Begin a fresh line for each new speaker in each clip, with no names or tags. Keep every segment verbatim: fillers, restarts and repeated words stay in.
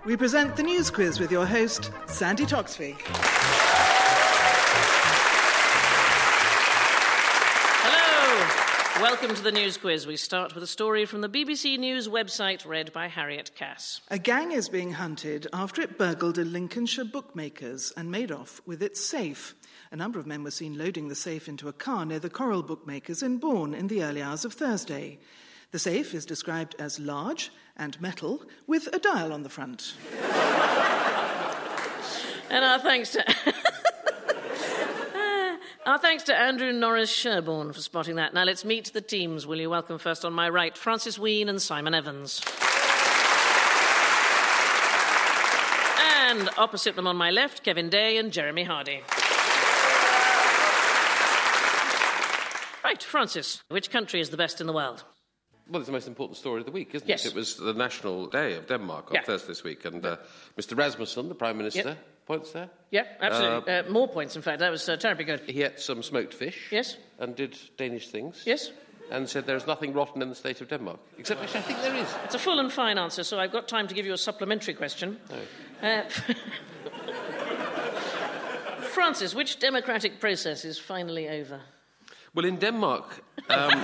we present the News Quiz with your host, Sandy Toksvig.
Hello! Welcome to the News Quiz. We start with a story from the B B C News website read by Harriet Cass.
A gang is being hunted after it burgled a Lincolnshire bookmaker's and made off with its safe. A number of men were seen loading the safe into a car near the Coral Bookmakers in Bourne in the early hours of Thursday. The safe is described as large and metal with a dial on the front.
And our thanks to... Our thanks to Andrew Norris Sherborne for spotting that. Now let's meet the teams. Will you welcome first on my right, Francis Wheen and Simon Evans. And opposite them on my left, Kevin Day and Jeremy Hardy. Right, Francis, which country is the best in the world?
Well, it's the most important story of the week, isn't
yes.
it? It was the National Day of Denmark on
yeah.
Thursday this week, and uh, Mister Rasmussen, the Prime Minister,
yep.
points there?
Yeah, absolutely. Uh, uh, more points, in fact. That was uh, terribly good.
He ate some smoked fish.
Yes.
And did Danish things.
Yes.
And said there is nothing rotten in the state of Denmark. Except, actually, I think there is.
It's a full and fine answer, so I've got time to give you a supplementary question.
No.
Uh, Francis, which democratic process is finally over?
Well, in Denmark... Um,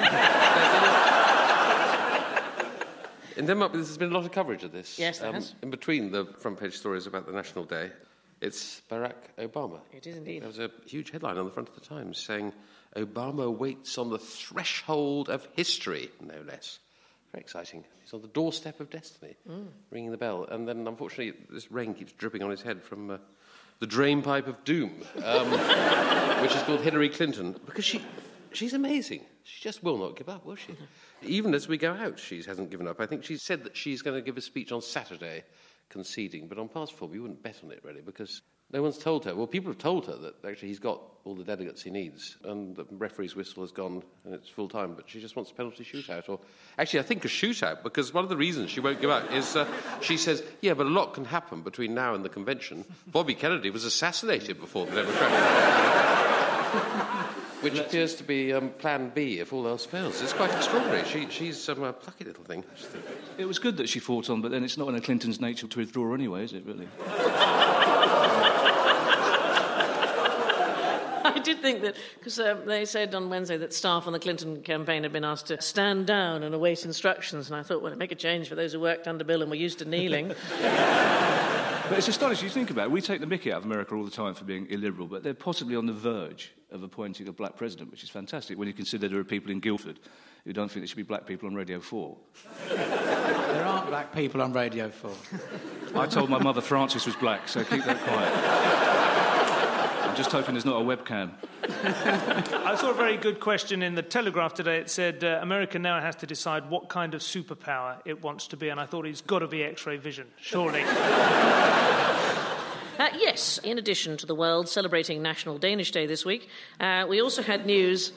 In Denmark, there's been a lot of coverage of this.
Yes, there
um,
has.
In between the front-page stories about the National Day, it's Barack Obama.
It is indeed.
There was a huge headline on the front of the Times saying, Obama waits on the threshold of history, no less. Very exciting. He's on the doorstep of destiny, mm. ringing the bell. And then, unfortunately, this rain keeps dripping on his head from uh, the drainpipe of doom, um, which is called Hillary Clinton, because she... She's amazing. She just will not give up, will she? Even as we go out, she hasn't given up. I think she said that she's going to give a speech on Saturday, conceding. But on past four, we wouldn't bet on it, really, because no one's told her. Well, people have told her that actually he's got all the delegates he needs, and the referee's whistle has gone, and it's full time. But she just wants a penalty shootout. Or actually, I think a shootout, because one of the reasons she won't give up is uh, she says, yeah, but a lot can happen between now and the convention. Bobby Kennedy was assassinated before the Democratic Which appears to be um, plan B if all else fails. It's quite extraordinary. She, she's um, a plucky little thing.
It was good that she fought on, but then it's not in a Clinton's nature to withdraw anyway, is it, really?
I did think that, because um, they said on Wednesday that staff on the Clinton campaign had been asked to stand down and await instructions, and I thought, well, it'd make a change for those who worked under Bill and were used to kneeling.
But it's astonishing, you think about it. We take the mickey out of America all the time for being illiberal, but they're possibly on the verge of appointing a black president, which is fantastic when you consider there are people in Guildford who don't think there should be black people on Radio four.
There aren't black people on Radio four.
I told my mother Francis was black, so keep that quiet. I'm just hoping there's not a webcam.
I saw a very good question in the Telegraph today. It said uh, America now has to decide what kind of superpower it wants to be, and I thought it's got to be X-ray vision, surely.
Uh, yes, in addition to the world celebrating National Danish Day this week, uh, we also had news...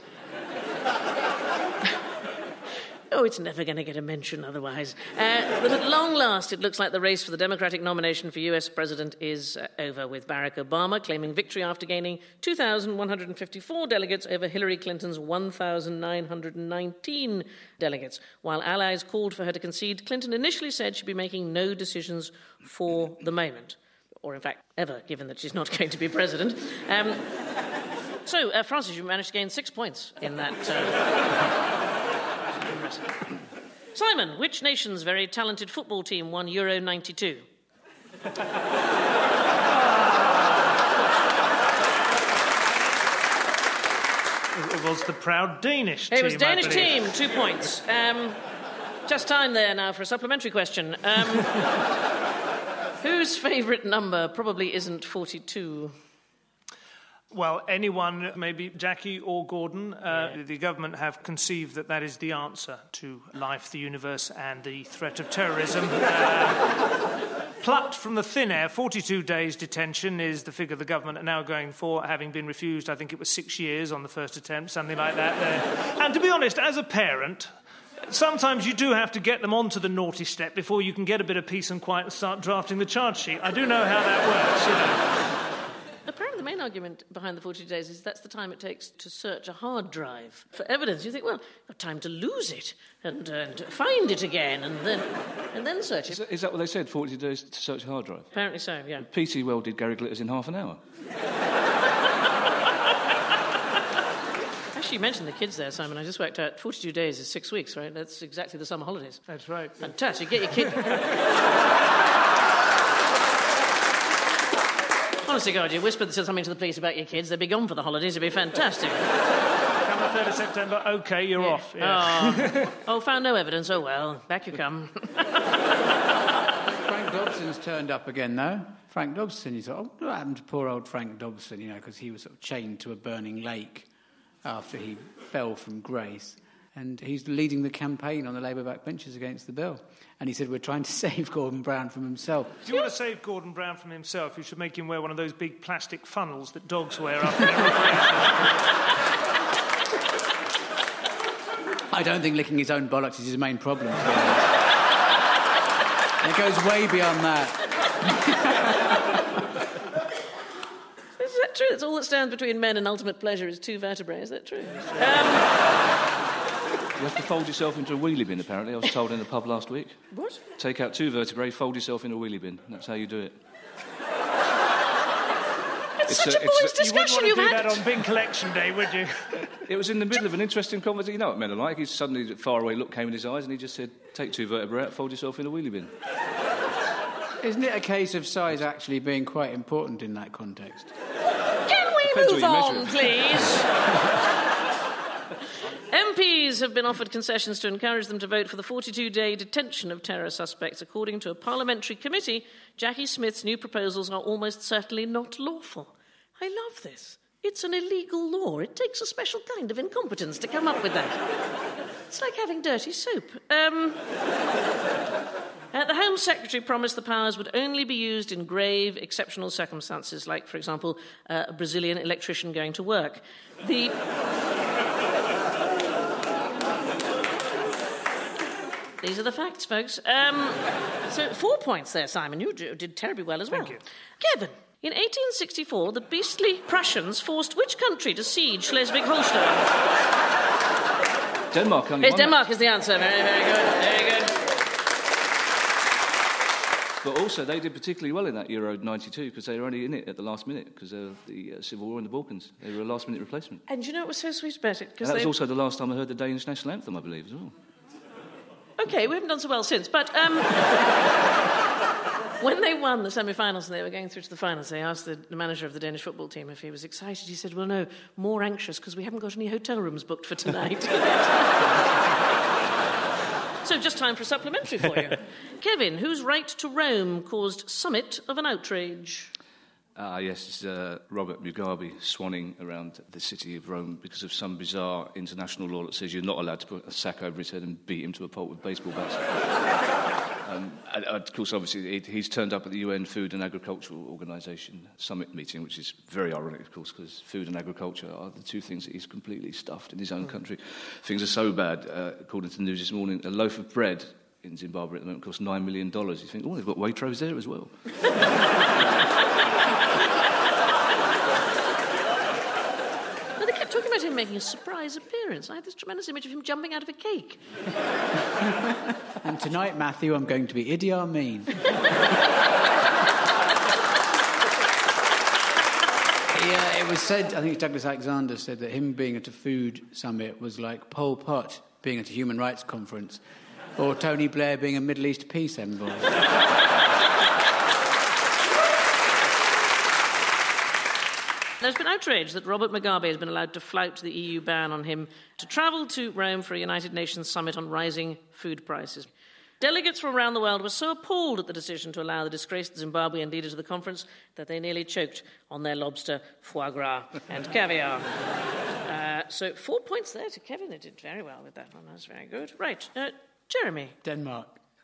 Oh, it's never going to get a mention otherwise. Uh, but at long last, it looks like the race for the Democratic nomination for U S President is uh, over, with Barack Obama claiming victory after gaining two thousand one hundred fifty-four delegates over Hillary Clinton's one thousand nine hundred nineteen delegates. While allies called for her to concede, Clinton initially said she'd be making no decisions for the moment. Or, in fact, ever, given that she's not going to be president. Um, so, uh, Francis, you managed to gain six points in that... Uh... Simon, which nation's very talented football team won Euro ninety-two?
It was the proud Danish team.
It was Danish
I
team, two points. Um, just time there now for a supplementary question. Um, whose favourite number probably isn't forty-two?
Well, anyone, maybe Jackie or Gordon, uh, yeah. The government have conceived that that is the answer to life, the universe, and the threat of terrorism. Uh, plucked from the thin air, forty-two days detention is the figure the government are now going for, having been refused, I think it was six years on the first attempt, something like that. Uh, and to be honest, as a parent... Sometimes you do have to get them onto the naughty step before you can get a bit of peace and quiet and start drafting the charge sheet. I do know how that works, you know.
apparently the main argument behind the forty-two days is that's the time it takes to search a hard drive for evidence. You think, well, you've got time to lose it and, uh, and find it again and then and then search it.
Is that, is that what they said, forty days to search a hard drive?
Apparently so, yeah.
P T well did Gary Glitters in half an hour.
Actually, you mentioned the kids there, Simon. I just worked out forty-two days is six weeks, right? That's exactly the summer holidays.
That's right.
Fantastic. Get your kid... Honestly, God, you whispered something to the police about your kids, they'd be gone for the holidays, it'd be fantastic.
Come the third of September, OK, you're
yeah.
off. Yeah.
Oh. oh, found no evidence, oh well, back you come.
Frank Dobson's turned up again, though. Frank Dobson, you thought, oh, what happened to poor old Frank Dobson, you know, because he was sort of chained to a burning lake after he fell from grace. And he's leading the campaign on the Labour backbenchers against the bill. And he said, we're trying to save Gordon Brown from himself.
If you want to save Gordon Brown from himself, you should make him wear one of those big plastic funnels that dogs wear up there.
I don't think licking his own bollocks is his main problem. It goes way beyond that.
Is that true? That's all that stands between men and ultimate pleasure is two vertebrae. Is that true? Um...
You have to fold yourself into a wheelie bin, apparently. I was told in the pub last week.
What?
Take out two vertebrae, fold yourself in a wheelie bin. That's how you do it.
It's, it's such a, a boys' discussion
you
you've
wouldn't
had.
want to do that on bin collection day, would you?
It was in the middle of an interesting conversation. You know what men are like. He suddenly, a faraway look came in his eyes and he just said, take two vertebrae out, fold yourself in a wheelie bin.
Isn't it a case of size actually being quite important in that context?
Can we
Depends
move on, please? M Ps have been offered concessions to encourage them to vote for the forty-two day detention of terror suspects. According to a parliamentary committee, Jackie Smith's new proposals are almost certainly not lawful. I love this. It's an illegal law. It takes a special kind of incompetence to come up with that. It's like having dirty soap. Um, uh, the Home Secretary promised the powers would only be used in grave, exceptional circumstances, like, for example, uh, a Brazilian electrician going to work. The... These are the facts, folks. Um, so, four points there, Simon. You did terribly well as well.
Thank you.
Kevin, in eighteen sixty-four, the beastly Prussians forced which country to siege Schleswig-Holstein?
Denmark. Only
Yes,
one
Denmark
that.
is the answer. Very, very good. Very good.
But also, they did particularly well in that Euro ninety-two because they were only in it at the last minute because of the uh, civil war in the Balkans. They were a last-minute replacement.
And you know what was so sweet about it?
And that
they...
was also the last time I heard the Danish national anthem, I believe, as well.
OK, we haven't done so well since, but um, when they won the semi-finals and they were going through to the finals, they asked the, the manager of the Danish football team if he was excited. He said, well, no, more anxious because we haven't got any hotel rooms booked for tonight. So just time for a supplementary for you. Kevin, whose right to roam caused summit of an outrage?
Ah, yes, it's uh, Robert Mugabe swanning around the city of Rome because of some bizarre international law that says you're not allowed to put a sack over his head and beat him to a pulp with baseball bats. um, and, of course, obviously, he, he's turned up at the U N Food and Agricultural Organization summit meeting, which is very ironic, of course, because food and agriculture are the two things that he's completely stuffed in his own country. Things are so bad, uh, according to the news this morning, a loaf of bread in Zimbabwe at the moment costs nine million dollars. You think, oh, they've got Waitrose there as well.
Talking about him making a surprise appearance. I had this tremendous image of him jumping out of a cake.
And tonight, Matthew, I'm going to be Idi Amin. Yeah, it was said, I think Douglas Alexander said that him being at a food summit was like Pol Pot being at a human rights conference, or Tony Blair being a Middle East peace envoy.
There's been outrage that Robert Mugabe has been allowed to flout the E U ban on him to travel to Rome for a United Nations summit on rising food prices. Delegates from around the world were so appalled at the decision to allow the disgraced Zimbabwean leader to the conference that they nearly choked on their lobster, foie gras and caviar. uh, so four points there to Kevin. They did very well with that one. That's very good. Right, uh, Jeremy.
Denmark.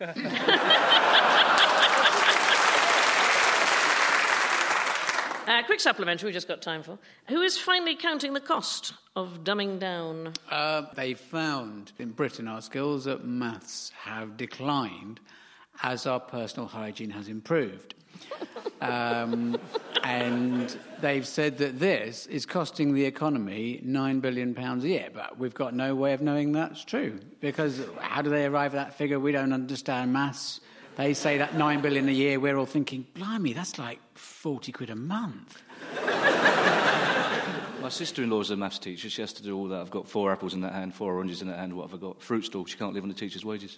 Uh, quick supplementary, we just got time for. Who is finally counting the cost of dumbing down?
Uh, they found in Britain our skills at maths have declined as our personal hygiene has improved. Um, and they've said that this is costing the economy nine billion pounds a year, but we've got no way of knowing that's true, because how do they arrive at that figure? We don't understand maths. They say that nine billion pounds a year, we're all thinking, blimey, that's like forty quid a month.
My sister-in-law's a maths teacher. She has to do all that. I've got four apples in that hand, four oranges in that hand. What have I got? Fruit stall. She can't live on the teacher's wages.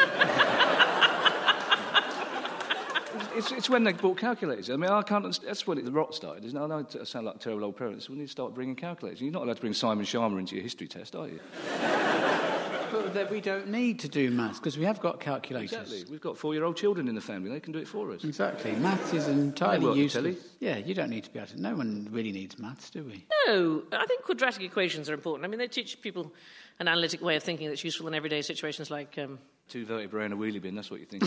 It's, it's when they bought calculators. I mean, I can't understand. That's when it, the rot started, isn't it? I know I sound like terrible old parents. We need to start bringing calculators. You're not allowed to bring Simon Sharma into your history test, are you?
But that we don't need to do maths, because we have got calculators.
Exactly. We've got four-year-old children in the family. They can do it for us.
Exactly. Maths is entirely
They work,
useless. Yeah, you don't need to be able to... No one really needs maths, do we?
No, I think quadratic equations are important. I mean, they teach people an analytic way of thinking that's useful in everyday situations like... Um...
Two vertebrae and a wheelie bin, that's what you think.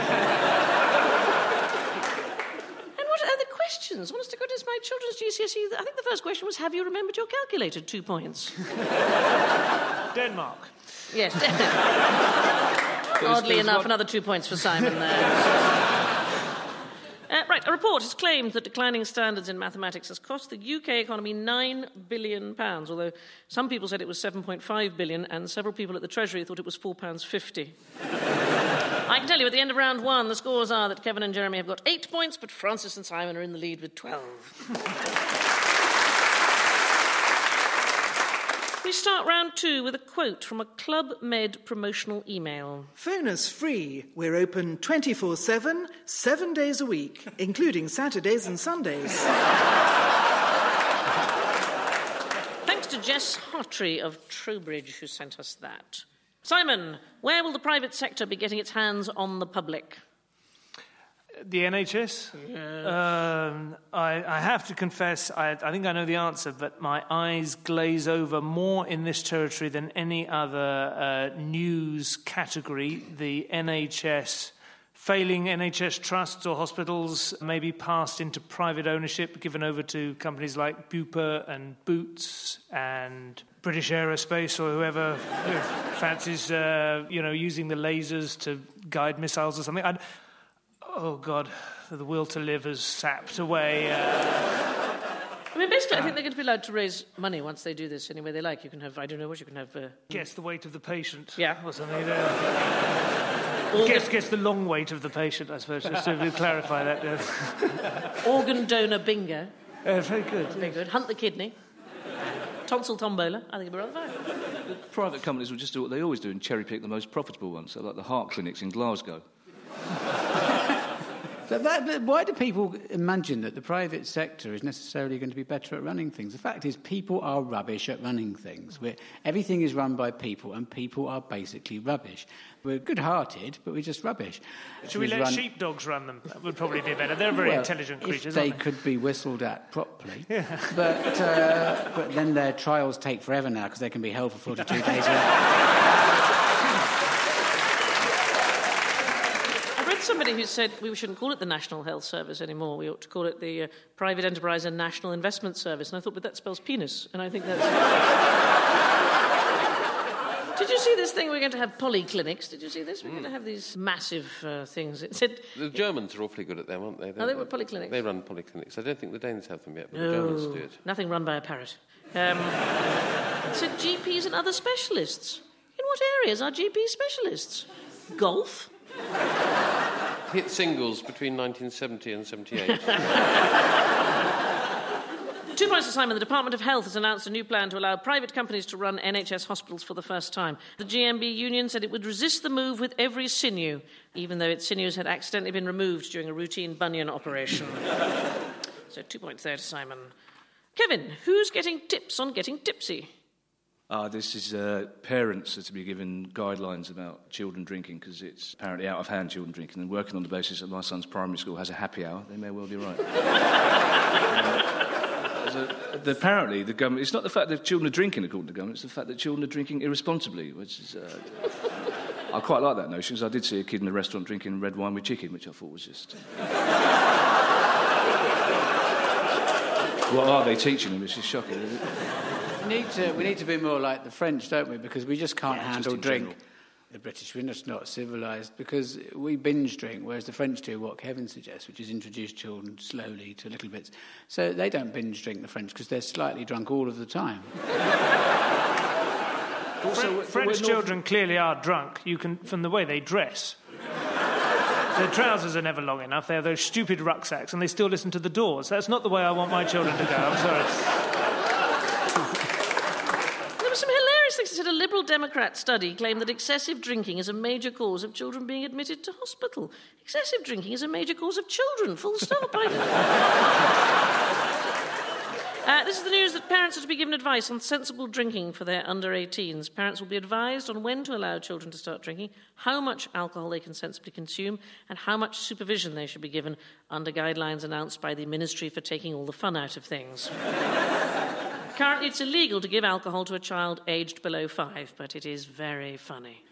Questions. Honest to goodness, my children's G C S E, I think the first question was, have you remembered your calculator? Two points.
Denmark.
Yes, Denmark. Oddly enough, one... another two points for Simon there. uh, right, a report has claimed that declining standards in mathematics has cost the U K economy nine billion pounds, although some people said it was seven point five billion pounds and several people at the Treasury thought it was four pounds fifty. I can tell you at the end of round one, the scores are that Kevin and Jeremy have got eight points, but Francis and Simon are in the lead with twelve. We start round two with a quote from a Club Med promotional email.
Phone us free. We're open twenty-four seven, seven days a week, including Saturdays and Sundays.
Thanks to Jess Hartree of Trowbridge, who sent us that. Simon, where will the private sector be getting its hands on the public?
The N H S? Yeah. Um, I, I have to confess, I, I think I know the answer, but my eyes glaze over more in this territory than any other uh, news category. The N H S, failing N H S trusts or hospitals may be passed into private ownership, given over to companies like Bupa and Boots and British Aerospace or whoever fancies, uh, you know, using the lasers to guide missiles or something. I'd, oh, God, the will to live has sapped away. Uh,
I mean, basically, I think they're going to be allowed to raise money once they do this any way they like. You can have, I don't know what, you can have... Uh,
guess the weight of the patient.
Yeah.
Or something. Uh, guess, guess the long weight of the patient, I suppose, just to clarify that. Uh.
Organ donor bingo.
Uh, very good.
Very
yes.
good. Hunt the kidney. Tonsil tombola. I think it'd be rather fine.
The private companies will just do what they always do and cherry-pick the most profitable ones, so like the heart clinics in Glasgow.
But that, but why do people imagine that the private sector is necessarily going to be better at running things? The fact is, people are rubbish at running things. We're, everything is run by people, and people are basically rubbish. We're good-hearted, but we're just rubbish.
Should we let run... sheepdogs run them? That would probably be better. They're very
well,
intelligent creatures,
if they,
aren't they
could be whistled at properly.
Yeah.
But, uh, but then their trials take forever now, because they can be held for forty-two days.
Somebody who said we shouldn't call it the National Health Service anymore. We ought to call it the uh, Private Enterprise and National Investment Service. And I thought, but that spells penis. And I think that's... Did you see this thing? We're going to have polyclinics. Did you see this? We're mm. going to have these massive uh, things. It said...
The Germans are awfully good at them, aren't they?
They, oh, they were polyclinics?
They run polyclinics. I don't think the Danes have them yet, but
no,
the Germans do it.
Nothing run by a parrot. Um, it said G Ps and other specialists. In what areas are G P specialists? Golf?
Hit singles between nineteen seventy and seventy-eight.
Two points to Simon. The Department of Health has announced a new plan to allow private companies to run N H S hospitals for the first time. The G M B union said it would resist the move with every sinew, even though its sinews had accidentally been removed during a routine bunion operation. So two points there to Simon. Kevin, who's getting tips on getting tipsy?
Uh, this is uh, parents are to be given guidelines about children drinking because it's apparently out of hand, children drinking, and working on the basis that my son's primary school has a happy hour. They may well be right. um, a, the, apparently, the government... It's not the fact that children are drinking, according to the government, it's the fact that children are drinking irresponsibly, which is... Uh, I quite like that notion, because I did see a kid in a restaurant drinking red wine with chicken, which I thought was just... What are they teaching them? It's just shocking, isn't it?
We need, to, we need to be more like the French, don't we? Because we just can't
yeah,
handle
just
drink.
General.
the British, we're just not civilised because we binge drink, whereas the French do what Kevin suggests, which is introduce children slowly to little bits. So they don't binge drink, the French, because they're slightly drunk all of the time.
Also, French children clearly are drunk, you can, from the way they dress. Their trousers are never long enough, they have those stupid rucksacks, and they still listen to the Doors. That's not the way I want my children to go, I'm sorry.
There were some hilarious things. It said a Liberal Democrat study claimed that excessive drinking is a major cause of children being admitted to hospital. Excessive drinking is a major cause of children, full stop. Uh, this is the news that parents are to be given advice on sensible drinking for their under eighteens. Parents will be advised on when to allow children to start drinking, how much alcohol they can sensibly consume, and how much supervision they should be given under guidelines announced by the Ministry for Taking All the Fun Out of Things. Currently, it's illegal to give alcohol to a child aged below five, but it is very funny.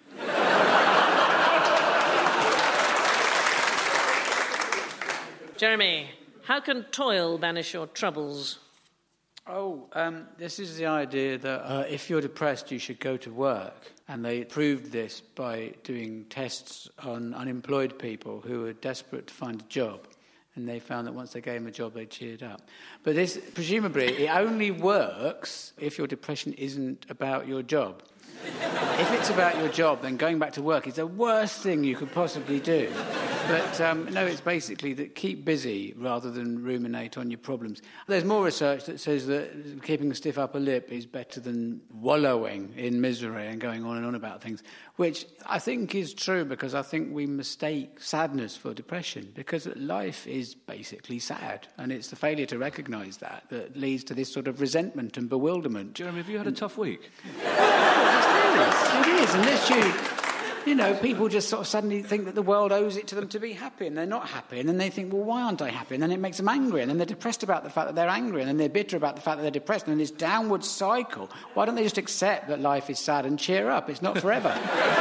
Jeremy, how can toil banish your troubles?
Oh, um, this is the idea that uh, if you're depressed, you should go to work. And they proved this by doing tests on unemployed people who were desperate to find a job. And they found that once they gave them a job, they cheered up. But this, presumably, it only works if your depression isn't about your job. If it's about your job, then going back to work is the worst thing you could possibly do. But, um, no, it's basically that keep busy rather than ruminate on your problems. There's more research that says that keeping a stiff upper lip is better than wallowing in misery and going on and on about things, which I think is true because I think we mistake sadness for depression because life is basically sad, and it's the failure to recognise that that leads to this sort of resentment and bewilderment.
Jeremy, have you had a tough week?
It is, unless you... You know, people just sort of suddenly think that the world owes it to them to be happy, and they're not happy, and then they think, well, why aren't I happy? And then it makes them angry, and then they're depressed about the fact that they're angry, and then they're bitter about the fact that they're depressed, and then this downward cycle. Why don't they just accept that life is sad and cheer up? It's not forever.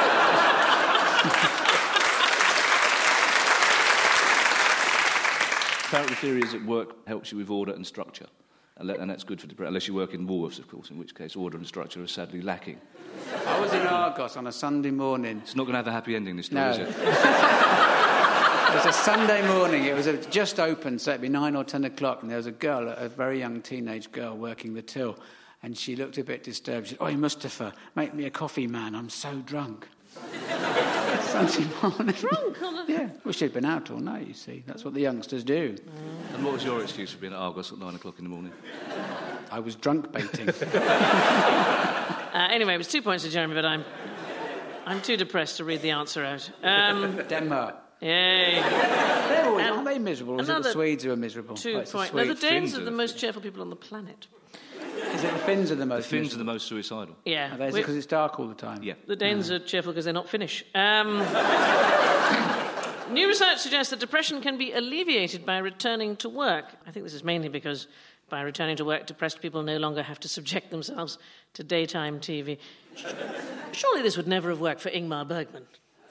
Apparently the theory is that work helps you with order and structure, and that's good for depression, unless you work in Woolworths, of course, in which case order and structure are sadly lacking.
I was in Argos on a Sunday morning.
It's not going to have a happy ending, this story,
no.
is it?
It was a Sunday morning. It was a, just open, so it'd be nine or ten o'clock, and there was a girl, a very young teenage girl, working the till, and she looked a bit disturbed. She said, "Oi, Mustafa, make me a coffee, man. I'm so drunk." Sunday morning.
Drunk? On a...
Yeah. Well, she'd been out all night, you see. That's what the youngsters do.
Mm.
And what was your excuse for being at Argos at nine o'clock in the morning?
I was drunk baiting.
uh, anyway, it was two points to Jeremy, but I'm I'm too depressed to read the answer out. Um,
Denmark.
Yay.
They're always, aren't they miserable? Or is it the Swedes who are miserable?
Two
oh,
points. No, the Danes are the most cheerful people on the planet.
Is it the Finns are the most
The Finns
miserable?
are the most suicidal.
Yeah.
Is it because it's dark all the time?
Yeah.
The Danes
no.
are cheerful because they're not Finnish. Um, new research suggests that depression can be alleviated by returning to work. I think this is mainly because by returning to work, depressed people no longer have to subject themselves to daytime T V. Surely this would never have worked for Ingmar Bergman.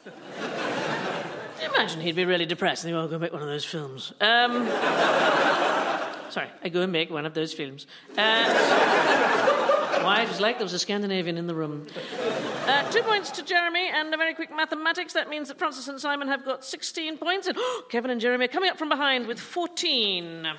Imagine he'd be really depressed and he'd go and make one of those films. Um, sorry, I go and make one of those films. Uh, why? It was like there was a Scandinavian in the room. Uh, two points to Jeremy, and a very quick mathematics. That means that Francis and Simon have got sixteen points, and oh, Kevin and Jeremy are coming up from behind with fourteen.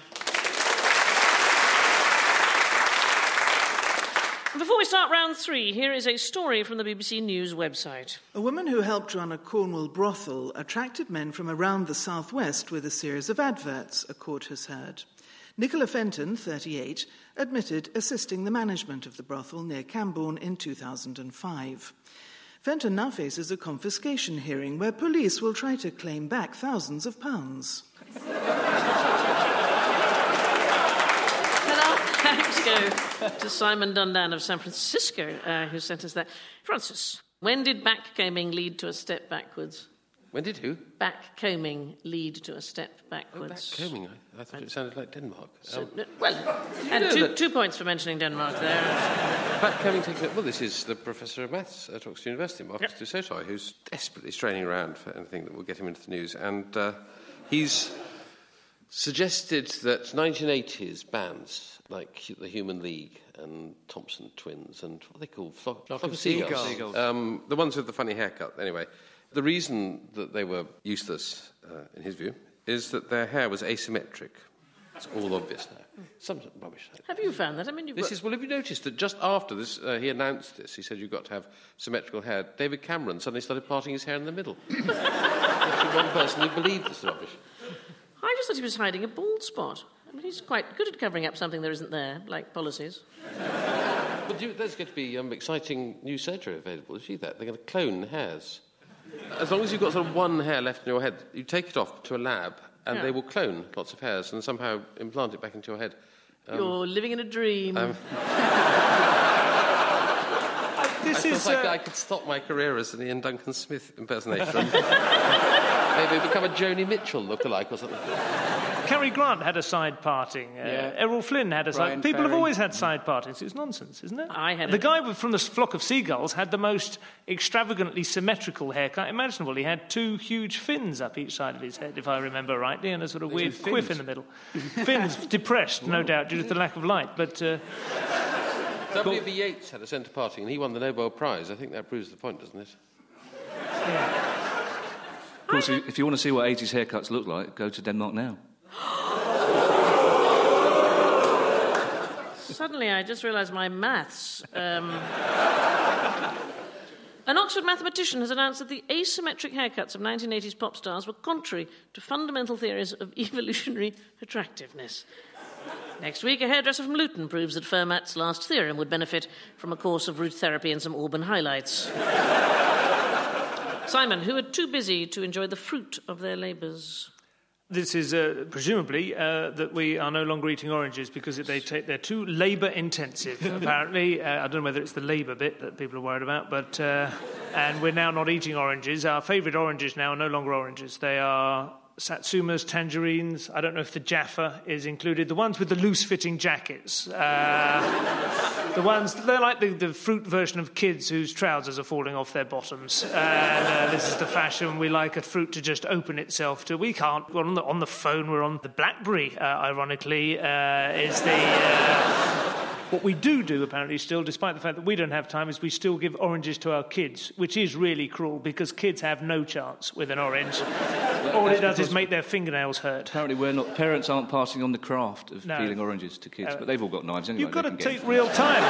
Before we start round three, here is a story from the B B C News website.
A woman who helped run a Cornwall brothel attracted men from around the southwest with a series of adverts, a court has heard. Nicola Fenton, thirty-eight, admitted assisting the management of the brothel near Cambourne in two thousand five. Fenton now faces a confiscation hearing where police will try to claim back thousands of pounds.
Thanks go to Simon Dundan of San Francisco, uh, who sent us that. Francis, when did backcombing lead to a step backwards?
When did who?
Backcombing lead to a step
Oh,
backwards.
backcombing. I, I thought it sounded like Denmark.
So,
Um,
no, well, and
know
two,
that-
two points for mentioning Denmark there.
Backcombing takes well, this is the professor of maths at Oxford University, Marcus
Yep.
du Sautoy, who's desperately straining around for anything that will get him into the news. And uh, he's suggested that nineteen eighties bands like the Human League and Thompson Twins and what are they called? Flock, Flock, Flock of Seagulls. Seagulls. Um, the ones with the funny haircut, anyway. The reason that they were useless, uh, in his view, is that their hair was asymmetric. It's all obvious now. Some rubbish.
Have you found that? I mean, you've
this
got...
is well. Have you noticed that just after this, uh, he announced this. He said you've got to have symmetrical hair. David Cameron suddenly started parting his hair in the middle. Actually, one person who believed this rubbish.
I just thought he was hiding a bald spot. I mean, he's quite good at covering up something there isn't there, like policies.
Well, do you, there's going to be um, exciting new surgery available. You see that? They're going to clone hairs. As long as you've got sort of one hair left in your head, you take it off to a lab. And yeah. They will clone lots of hairs and somehow implant it back into your head. Um,
You're living in a dream. Um,
this I is like uh... I could stop my career as an Ian Duncan Smith impersonator and maybe become a Joni Mitchell lookalike or something.
Cary Grant had a side parting. Uh,
yeah.
Errol Flynn had a
Brian
side... People
Ferry.
have always had side partings. It's nonsense, isn't it?
I had
The
a...
guy from the Flock of Seagulls had the most extravagantly symmetrical haircut imaginable. He had two huge fins up each side of his head, if I remember rightly, and a sort of weird quiff in the middle. Fins, depressed, no doubt, due to the lack of light, but... Uh...
W B Yeats had a centre parting and he won the Nobel Prize. I think that proves the point, doesn't it?
Yeah.
Of course, if you want to see what eighties haircuts look like, go to Denmark now.
Suddenly, I just realised my maths. Um... An Oxford mathematician has announced that the asymmetric haircuts of nineteen eighties pop stars were contrary to fundamental theories of evolutionary attractiveness. Next week, a hairdresser from Luton proves that Fermat's last theorem would benefit from a course of root therapy and some Auburn highlights. Simon, who are too busy to enjoy the fruit of their labours?
This is uh, presumably uh, that we are no longer eating oranges because they take, they're too labour-intensive, apparently. Uh, I don't know whether it's the labour bit that people are worried about, but... Uh, and we're now not eating oranges. Our favourite oranges now are no longer oranges. They are Satsumas, tangerines. I don't know if the Jaffa is included. The ones with the loose-fitting jackets. Uh, the ones... They're like the, the fruit version of kids whose trousers are falling off their bottoms. And uh, this is the fashion. We like a fruit to just open itself to... We can't. We're on the, on the phone. We're on the BlackBerry, uh, ironically, uh, is the... Uh, What we do do, apparently, still, despite the fact that we don't have time, is we still give oranges to our kids, which is really cruel, because kids have no chance with an orange. All it does is make their fingernails hurt.
Apparently, we're not. Parents aren't passing on the craft of
no.
peeling oranges to kids,
uh,
but they've all got knives anyway.
You've got to take
get...
real time.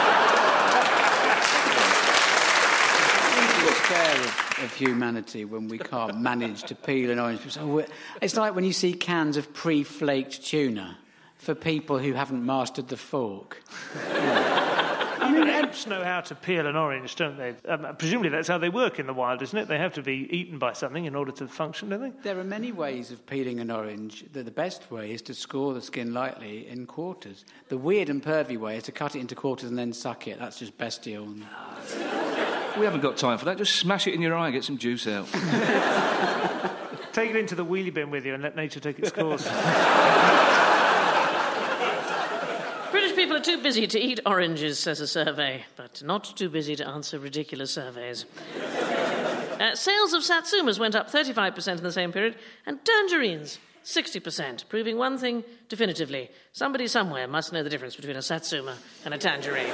What's fair of, of humanity when we can't manage to peel an orange? So it's like when you see cans of pre-flaked tuna for people who haven't mastered the fork.
I mean, apes know how to peel an orange, don't they? Um, presumably that's how they work in the wild, isn't it? They have to be eaten by something in order to function, don't they?
There are many ways of peeling an orange. The, the best way is to score the skin lightly in quarters. The weird and pervy way is to cut it into quarters and then suck it. That's just bestial.
We haven't got time for that. Just smash it in your eye and get some juice out.
Take it into the wheelie bin with you and let nature take its course.
British people are too busy to eat oranges, says a survey, but not too busy to answer ridiculous surveys. Uh, sales of Satsumas went up thirty-five percent in the same period, and tangerines, sixty percent, proving one thing definitively. Somebody somewhere must know the difference between a Satsuma and a tangerine.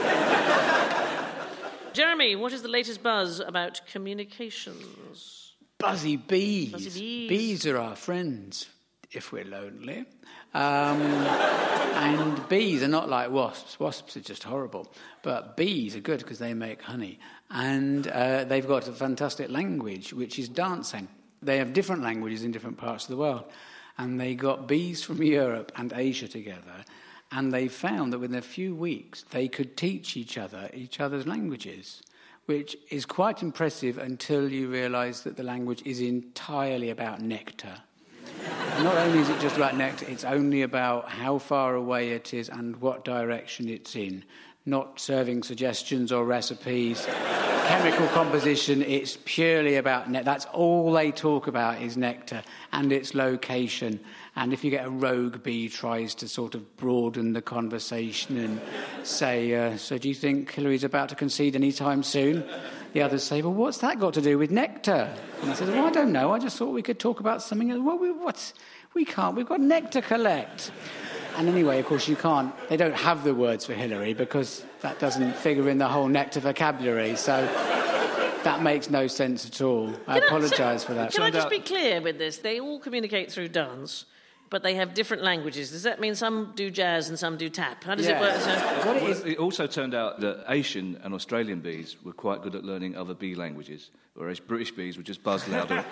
Jeremy, what is the latest buzz about communications?
Buzzy bees.
Buzzy bees.
Bees are our friends, if we're lonely. Um, and bees are not like wasps. Wasps are just horrible. But bees are good because they make honey. And uh, they've got a fantastic language, which is dancing. They have different languages in different parts of the world. And they got bees from Europe and Asia together. And they found that within a few weeks, they could teach each other each other's languages, which is quite impressive until you realise that the language is entirely about nectar. Not only is it just about nectar, it's only about how far away it is and what direction it's in. Not serving suggestions or recipes, chemical composition, it's purely about nectar. That's all they talk about is nectar and its location. And if you get a rogue bee tries to sort of broaden the conversation and say, uh, so do you think Hillary's about to concede any time soon? the others say, well, what's that got to do with nectar? And I said, well, I don't know. I just thought we could talk about something. Well, we, what? We can't. We've got nectar collect. And anyway, of course, you can't. They don't have the words for Hillary because that doesn't figure in the whole nectar vocabulary. So that makes no sense at all. I apologise for that.
Can I just be clear with this? They all communicate through dance, but they have different languages. Does that mean some do jazz and some do tap? How does
yeah.
it work? So...
What it,
well,
is...
it also turned out that Asian and Australian bees were quite good at learning other bee languages, whereas British bees would just buzz louder.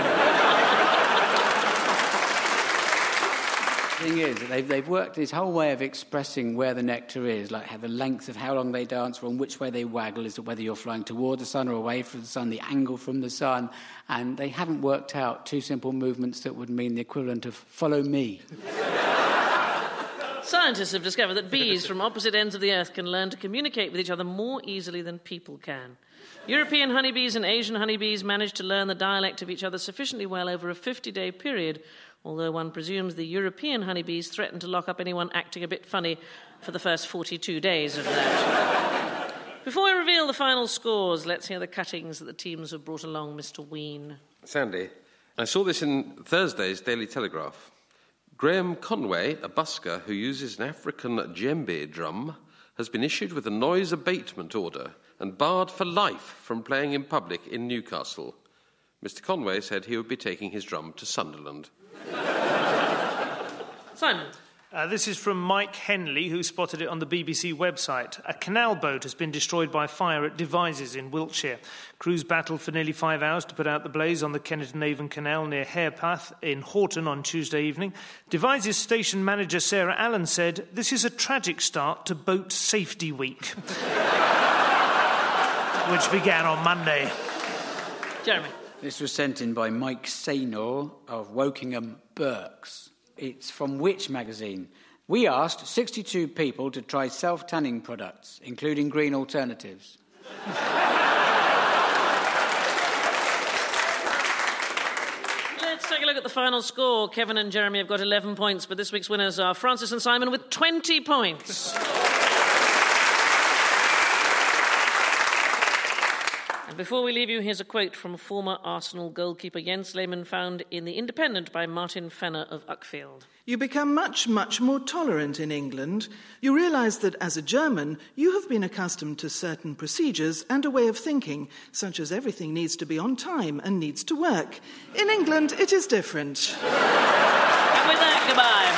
The thing is, they've, they've worked this whole way of expressing where the nectar is, like how the length of how long they dance from, which way they waggle, is whether you're flying toward the sun or away from the sun, the angle from the sun, and they haven't worked out two simple movements that would mean the equivalent of follow me.
Scientists have discovered that bees from opposite ends of the earth can learn to communicate with each other more easily than people can. European honeybees and Asian honeybees managed to learn the dialect of each other sufficiently well over a fifty-day period, although one presumes the European honeybees threatened to lock up anyone acting a bit funny for the first forty-two days of that. Before we reveal the final scores, let's hear the cuttings that the teams have brought along, Mister Ween.
Sandy, I saw this in Thursday's Daily Telegraph. Graham Conway, a busker who uses an African djembe drum, has been issued with a noise abatement order and barred for life from playing in public in Newcastle. Mister Conway said he would be taking his drum to Sunderland.
Simon.
Uh, this is from Mike Henley, who spotted it on the B B C website. A canal boat has been destroyed by fire at Devizes in Wiltshire. Crews battled for nearly five hours to put out the blaze on the Kennet-and-Avon Canal near Harepath in Horton on Tuesday evening. Devizes station manager Sarah Allen said, "This is a tragic start to Boat Safety Week," which began on Monday.
Jeremy.
This was sent in by Mike Saynor of Wokingham Berks. It's from which magazine? We asked sixty-two people to try self-tanning products, including green alternatives.
Let's take a look at the final score. Kevin and Jeremy have got eleven points, but this week's winners are Francis and Simon with twenty points. And before we leave you, here's a quote from former Arsenal goalkeeper Jens Lehmann, found in The Independent by Martin Fenner of Uckfield.
You become much, much more tolerant in England. You realise that as a German, you have been accustomed to certain procedures and a way of thinking, such as everything needs to be on time and needs to work. In England, it is different.
And with that,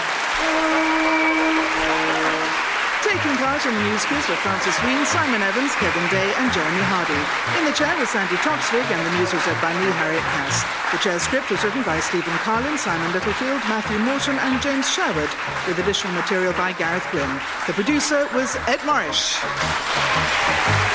goodbye.
Taking part in the news quiz were Francis Ween, Simon Evans, Kevin Day and Jeremy Hardy. In the chair was Sandy Toksvig, and the news was read by me, Harriet Cass. The chair's script was written by Stephen Carlin, Simon Littlefield, Matthew Morton and James Sherwood, with additional material by Gareth Glynn. The producer was Ed Morrish.